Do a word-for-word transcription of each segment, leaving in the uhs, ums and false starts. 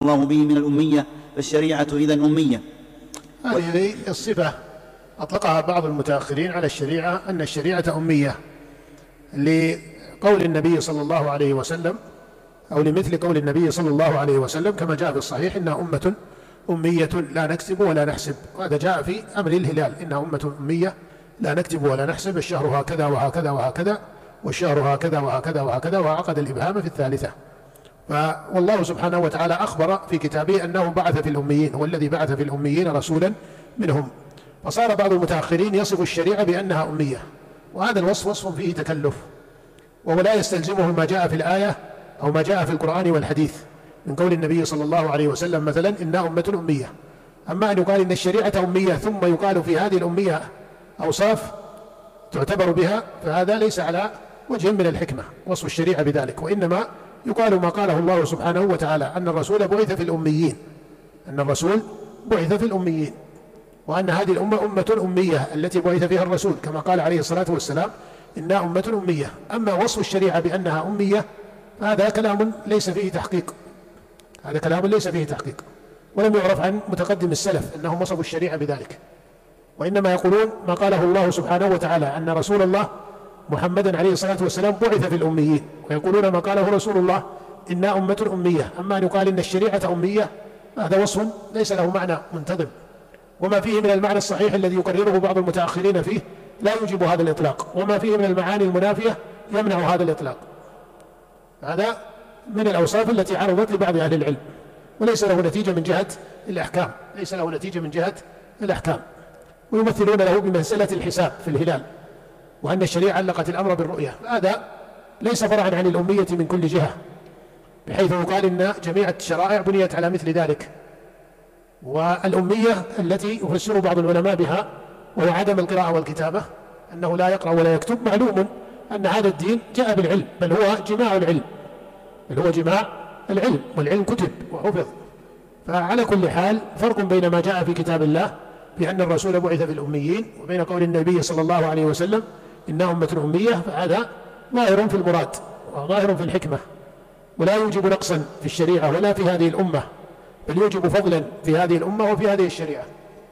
الله به من الأمية فالشريعة إذن أمية. هذه الصفة أطلقها بعض المتأخرين على الشريعة أن الشريعة أمية، لقول النبي صلى الله عليه وسلم أو لمثل قول النبي صلى الله عليه وسلم كما جاء في الصحيح: إنها أمة أمية لا نكتب ولا نحسب. وهذا جاء في أمر الهلال: إنها أمة أمية لا نكتب ولا نحسب، الشهر هكذا وهكذا وهكذا، والشهر هكذا وهكذا وهكذا، وعقد الإبهام في الثالثة. فوالله سبحانه وتعالى أخبر في كتابه أنه بعث في الأميين، هو الذي بعث في الأميين رسولا منهم. فصار بعض المتأخرين يصف الشريعة بأنها أمية، وهذا الوصف وصف فيه تكلف، وهو لا يستلزمه ما جاء في الآية أو ما جاء في القرآن والحديث من قول النبي صلى الله عليه وسلم مثلا: إنها أمة أمية. أما أن يقال إن الشريعة أمية ثم يقال في هذه الأمية أوصاف تعتبر بها، فهذا ليس على وجه من الحكمة وصف الشريعة بذلك، وإنما يقال ما قاله الله سبحانه وتعالى: أن الرسول بعث في الأميين، أن الرسول بعث في الأميين، وأن هذه الأمة أمة أمية التي بعث فيها الرسول، كما قال عليه الصلاة والسلام: إنها أمة أمية. أما وصف الشريعة بأنها أمية هذا كلام ليس فيه تحقيق، هذا كلام ليس فيه تحقيق، ولم يعرف عن متقدم السلف أنهم وصفوا الشريعة بذلك، وإنما يقولون ما قاله الله سبحانه وتعالى: أن رسول الله محمدا عليه الصلاة والسلام بعث في الأميين، ويقولون ما قاله رسول الله: إنها أمة أمية. أما أن يقال إن الشريعة أمية هذا وصف ليس له معنى منتظم، وما فيه من المعنى الصحيح الذي يكرره بعض المتأخرين فيه لا يوجب هذا الإطلاق، وما فيه من المعاني المنافية يمنع هذا الإطلاق. هذا من الأوصاف التي عرضت لبعض أهل العلم، وليس له نتيجة من جهة الأحكام، ليس له نتيجة من جهة الأحكام. ويمثلون له بمسألة الحساب في الهلال، وأن الشريعة علقت الأمر بالرؤية. هذا ليس فرعا عن الأمية من كل جهة، بحيث يقال إن جميع الشرائع بنيت على مثل ذلك. والأمية التي يفسر بعض العلماء بها وهو عدم القراءة والكتابة، أنه لا يقرأ ولا يكتب، معلوم أن هذا الدين جاء بالعلم، بل هو جماع العلم، بل هو جماع العلم، والعلم كتب وحفظ. فعلى كل حال فرق بين ما جاء في كتاب الله بأن الرسول بعث في الأميين، وبين قول النبي صلى الله عليه وسلم: إنها أمة أمية. فهذا ظاهر في المراد وظاهر في الحكمة، ولا يوجب نقصا في الشريعة ولا في هذه الأمة، بل يوجب فضلا في هذه الأمة وفي هذه الشريعة.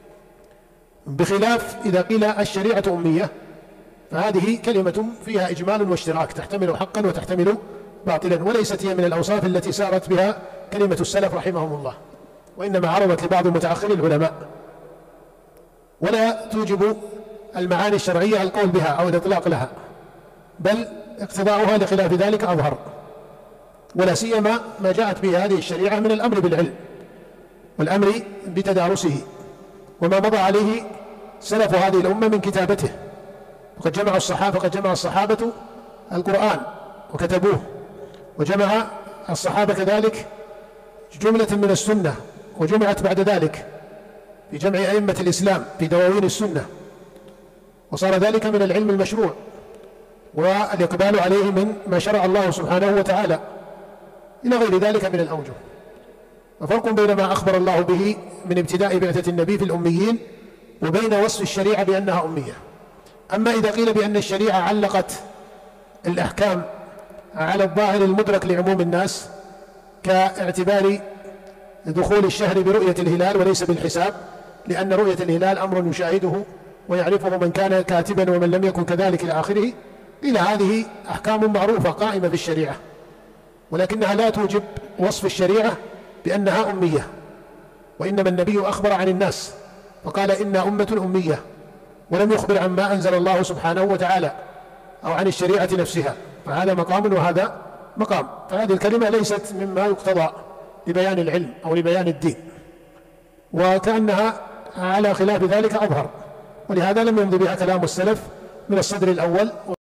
بخلاف إذا قيل الشريعة أمية، فهذه كلمة فيها إجمال واشتراك، تحتمل حقا وتحتمل باطلا، وليست هي من الأوصاف التي سارت بها كلمة السلف رحمهم الله، وإنما عرضت لبعض متأخري العلماء، ولا توجب المعاني الشرعية القول بها أو الإطلاق لها، بل اقتضاؤها لخلاف ذلك أظهر، ولا سيما ما جاءت به هذه الشريعة من الأمر بالعلم والأمر بتدارسه، وما مضى عليه سلف هذه الأمة من كتابته. وقد جمع الصحابة قد جمع الصحابة القرآن وكتبوه، وجمع الصحابة كذلك جملة من السنة، وجمعت بعد ذلك في جمع أئمة الإسلام في دواوين السنة، وصار ذلك من العلم المشروع والإقبال عليه من ما شرع الله سبحانه وتعالى، إلى غير ذلك من الأوجه. وفرق بين ما أخبر الله به من ابتداء بعثة النبي في الأميين وبين وصف الشريعة بأنها أمية. أما إذا قيل بأن الشريعة علقت الأحكام على الظاهر المدرك لعموم الناس، كاعتبار دخول الشهر برؤية الهلال وليس بالحساب، لأن رؤية الهلال أمر يشاهده ويعرفه من كان كاتبا ومن لم يكن كذلك إلى آخره، إلى هذه أحكام معروفة قائمة في الشريعة، ولكنها لا توجب وصف الشريعة بأنها أمية. وإنما النبي أخبر عن الناس فقال: إنا أمة أمية، ولم يخبر عما أنزل الله سبحانه وتعالى أو عن الشريعة نفسها، فهذا مقام وهذا مقام. فهذه الكلمة ليست مما يقتضى لبيان العلم أو لبيان الدين، وكأنها على خلاف ذلك أظهر، ولهذا لم يمضي بها كلام السلف من الصدر الأول.